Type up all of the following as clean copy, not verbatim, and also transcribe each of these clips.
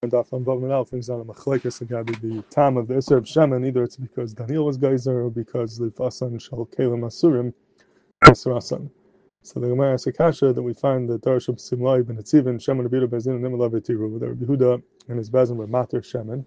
Daf on Vav Menal things on a machlekes regarding the time of the Isser of Shemen. Either it's because Daniel was geyser or because the Fasan Shal Kelim Asurim Asurasan. So the Gemara asks a kasha that we find the Darash of Simlai ben Etzivin Shemen Rabbi Yehuda Bezin and Nimelav Etiru. That Rabbi Yehuda and his Bezin were mater Shemen.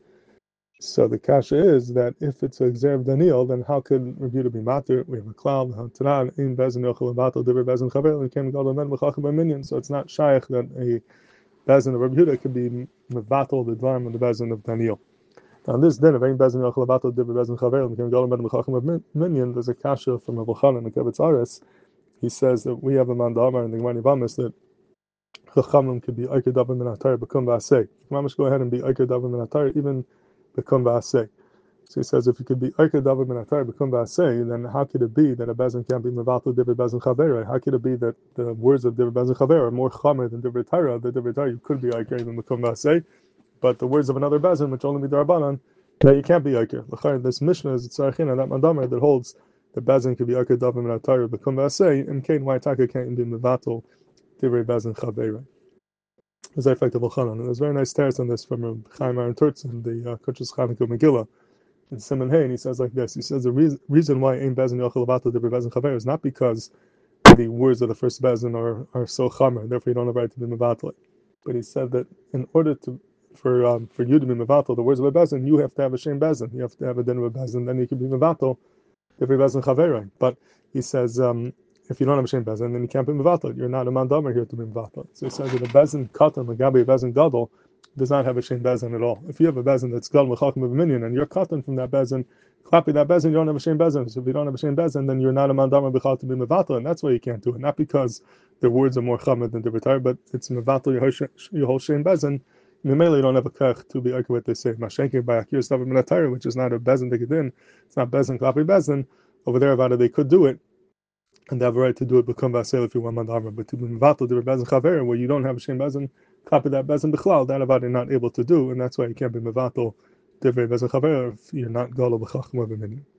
So the kasha is that if it's a Gzer of Daniel, then how could Rabbi Yehuda be mater? We have a cloud. Tanan in Bezin Yochel Avato Diver Bezin Chavel and came Gadol Men Mechachim Minion. So it's not shaykh that a Bezin of Rabbi Yehuda could be mevatel the dvarim of the Bezin of Daniel. On this din of ein Bezin yochel mevatel divrei Bezin chaver and Golem ben mechachim of Minyan, there's a kasha from Rabbi Chanan and Kebetz Ares. He says that we have a mandamar in the Gemara Nivamis that chachamim could be oiker davar min atar bekum v'asei. Mamish go ahead and be oiker davar min atar even bekum v'asei. So he says if you could be oiker davar min atar bekum v'asei, then how could it be that a Bezin can't be mevatel divrei Bezin chaver? How could it be that the words of divrei Bezin chaver are more chamer than divrei Torah? The divrei Torah you could be oiker even bekum v'asei, but the words of another Bezin, which only be darabanan, that you can't be oiker. This Mishnah is tzarchina, that mandamar that holds the Bezin could be oiker davar min atar bekum v'asei, and kain why taka can't be mevatel divrei Bezin chaver. As I effect of Chanan, and there's very nice text on this from Chaim Aaron Turtz in the Kuchas Chanukah Megillah. In Simon Hay, and he says like this. He says the reason why Ein Bezin Yochel Avato Divrei Bezin Chaver is not because the words of the first Bezin are so chamer, therefore you don't have a right to be mevatel. But he said that in order to for you to be mevatel the words of a Bezin, you have to have a shem Bezin. You have to have a din of a Bezin, then you can be mevatel Divrei Bezin Chaver. But he says if you don't have a shem Bezin, then you can't be mevatel. You're not a mandamer here to be mevatel. So he says that a Bezin katan magabi a Bezin gadol does not have a shem Bezin at all. If you have a Bezin that's Gadol Mechachim of a Minyan and you're cotton from that Bezin, clapping that Bezin, you don't have a shem Bezin. So if you don't have a shem Bezin, then you're not a Mandamar B'chal to be Mevatel, and that's why you can't do it. Not because the words are more Chamed than Divrei, but it's Mevatel your whole shem Bezin. Memele you don't have a Kach to be Arka what they say. Mashenki by Akir Stav Minatayr, which is not a Bezin to get in. It's not Bezin, Klapi Bezin. Over there about it, they could do it. And they have a right to do it become Vasel if you want Mandamar. But to be Mevatel Divrei Bezin Chaver, where you don't have a shem Bezin, copy that Bezin B'chlal, that about you're not able to do, and that's why you can't be Mevatel Divrei Bezin Chaver if you're not Gadol B'chacham of a Minyan.